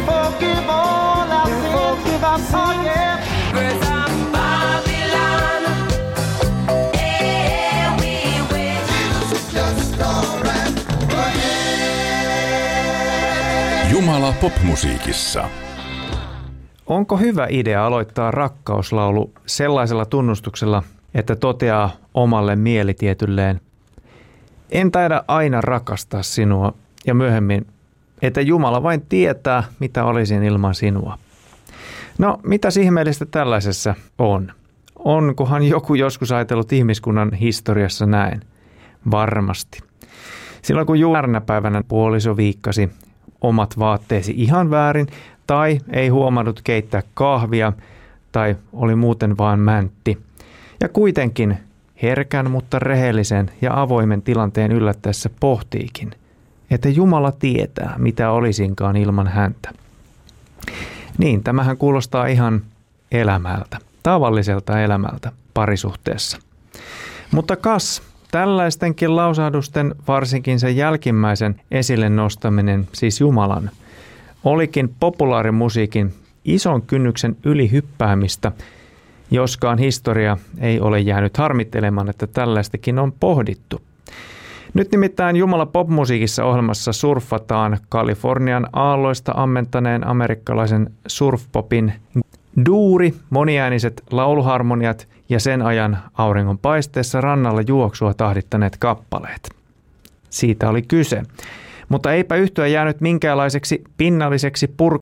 forgive all our sins. Forgive us, oh yeah. Praise our Babylon. Yeah, we win. Jesus is just alright. Oh yeah. Jumala popmusiikissa. Onko hyvä idea aloittaa rakkauslaulu sellaisella tunnustuksella, että toteaa omalle mielitietylleen: en taida aina rakastaa sinua, ja myöhemmin, että Jumala vain tietää, mitä olisin ilman sinua. No, mitä ihmeellistä tällaisessa on? Onkohan joku joskus ajatellut ihmiskunnan historiassa näin? Varmasti. Silloin kun juurnäpäivänä puoliso viikkasi omat vaatteesi ihan väärin, tai ei huomannut keittää kahvia, tai oli muuten vaan mäntti. Ja kuitenkin herkän, mutta rehellisen ja avoimen tilanteen yllättäessä pohtiikin, että Jumala tietää, mitä olisinkaan ilman häntä. Niin, tämähän kuulostaa ihan elämältä, tavalliselta elämältä parisuhteessa. Mutta kas, tällaistenkin lausahdusten, varsinkin sen jälkimmäisen esille nostaminen, siis Jumalan, olikin populaarimusiikin ison kynnyksen ylihyppäämistä, joskaan historia ei ole jäänyt harmittelemaan, että tällaistakin on pohdittu. Nyt nimittäin Jumala popmusiikissa ohjelmassa surffataan Kalifornian aalloista ammentaneen amerikkalaisen surfpopin duuri, moniääniset lauluharmoniat ja sen ajan auringonpaisteessa rannalla juoksua tahdittaneet kappaleet. Siitä oli kyse. Mutta eipä yhtyä jäänyt minkäänlaiseksi pinnalliseksi